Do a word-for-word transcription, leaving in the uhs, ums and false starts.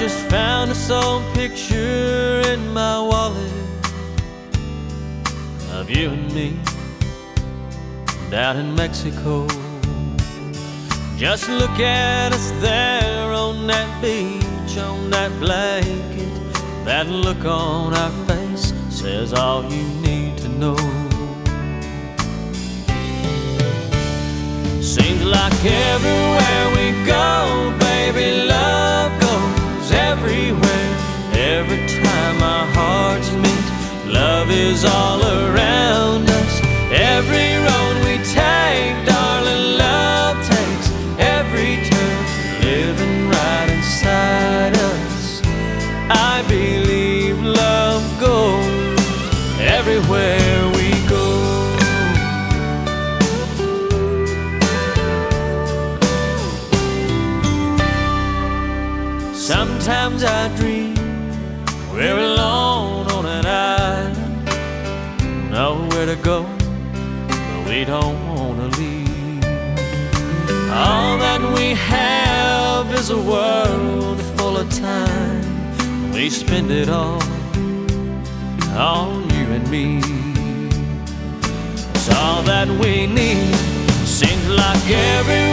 just found this old picture in my wallet of you and me down in Mexico. Just look at us there on that beach, on that blanket. That look on our face says all you need to know. Seems like everywhere we go, baby, love goes everywhere. Every time our hearts meet, love is all around us. Every road we take, darling, love takes every turn, living right inside us. I believe love goes everywhere we go. Sometimes I dream we're alone on an island, nowhere to go, but we don't want to leave. All that we have is a world full of time. We spend it all on you and me. It's all that we need. Seems like every